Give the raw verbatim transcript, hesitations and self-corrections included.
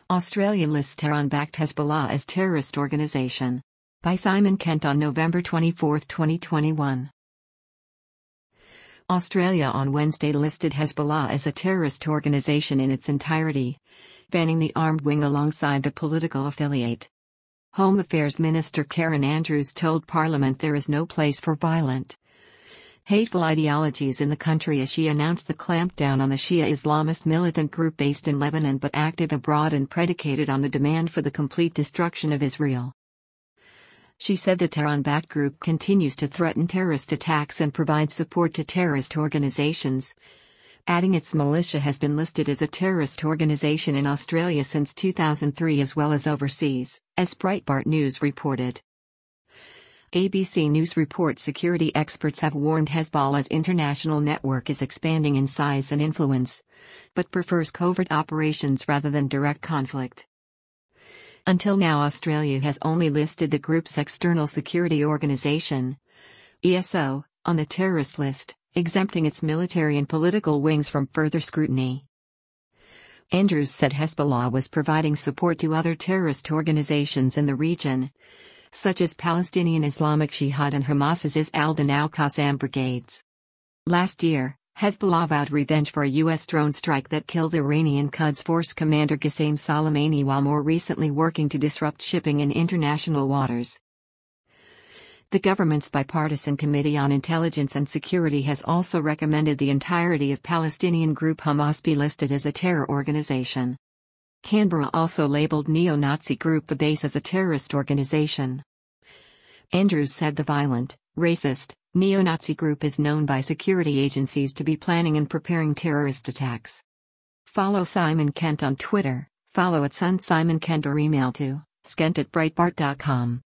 Australia lists Tehran-backed Hezbollah as terrorist organization. By Simon Kent on November twenty-fourth, twenty twenty-one. Australia on Wednesday listed Hezbollah as a terrorist organization in its entirety, banning the armed wing alongside the political affiliate. Home Affairs Minister Karen Andrews told Parliament there is no place for violent, hateful ideologies in the country as she announced the clampdown on the Shia Islamist militant group based in Lebanon but active abroad and predicated on the demand for the complete destruction of Israel. She said the Tehran-backed group continues to threaten terrorist attacks and provide support to terrorist organizations, adding its militia has been listed as a terrorist organization in Australia since two thousand three as well as overseas, as Breitbart News reported. A B C News reports security experts have warned Hezbollah's international network is expanding in size and influence, but prefers covert operations rather than direct conflict. Until now, Australia has only listed the group's External Security Organisation, E S O, on the terrorist list, exempting its military and political wings from further scrutiny. Andrews said Hezbollah was providing support to other terrorist organizations in the region, such as Palestinian Islamic Jihad and Hamas's Izz al-Din al-Qassam brigades. Last year, Hezbollah vowed revenge for a U S drone strike that killed Iranian Quds Force commander Qasem Soleimani while more recently working to disrupt shipping in international waters. The government's Bipartisan Committee on Intelligence and Security has also recommended the entirety of Palestinian group Hamas be listed as a terror organization. Canberra also labeled neo-Nazi group the base as a terrorist organization. Andrews said the violent, racist, neo-Nazi group is known by security agencies to be planning and preparing terrorist attacks. Follow Simon Kent on Twitter, follow at Sun Simon Kent or email to skent at breitbart dot com.